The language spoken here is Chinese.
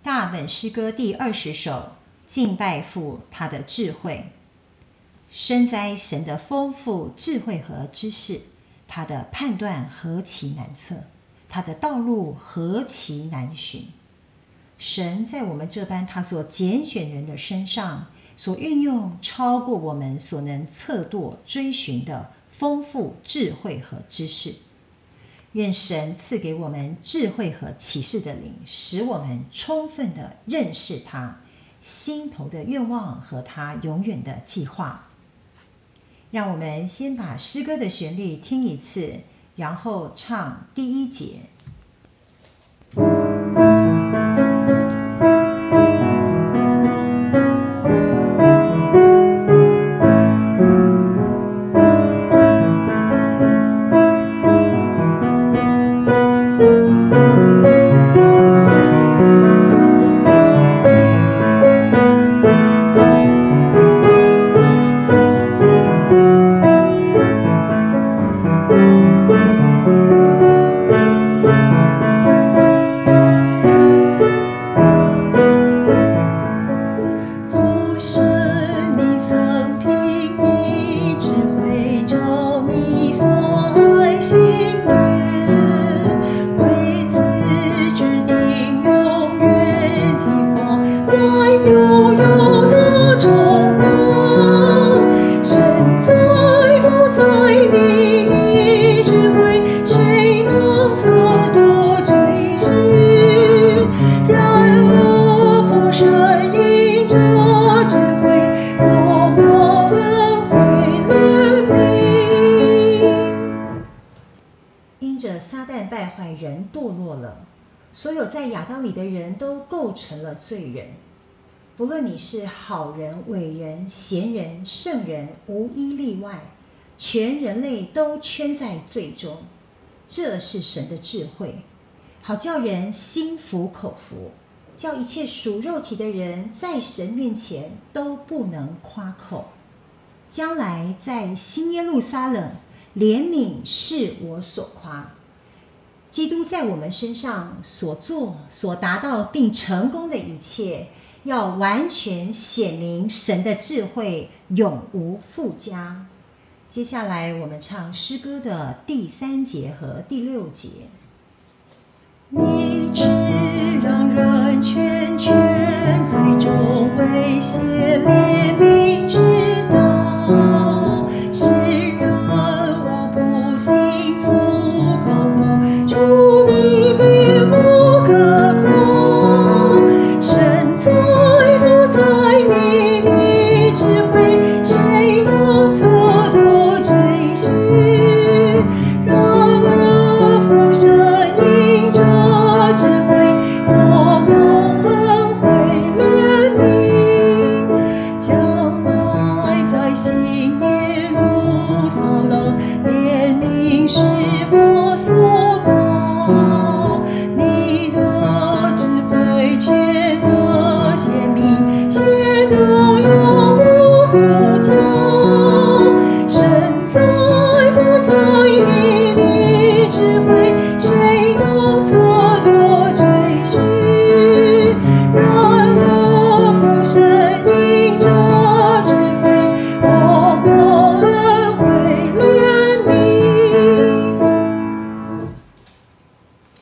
大本诗歌第20首，敬拜父他的智慧。深哉神的丰富智慧和知识，他的判断何其难测，他的道路何其难寻。神在我们这般他所拣选人的身上，所运用超过我们所能测度追寻的丰富智慧和知识。愿神赐给我们智慧和启示的灵，使我们充分地认识他心头的愿望和他永远的计划。让我们先把诗歌的旋律听一次，然后唱第1节。人堕落了，所有在亚当里的人都构成了罪人。不论你是好人、伟人、贤人、圣人，无一例外，全人类都圈在罪中。这是神的智慧，好叫人心服口服，叫一切属肉体的人在神面前都不能夸口。将来在新耶路撒冷，怜悯是我所夸。基督在我们身上所做、所达到并成功的一切，要完全显明神的智慧永无附加。接下来我们唱诗歌的第3节和第6节。 你只让人全罪中为邪灵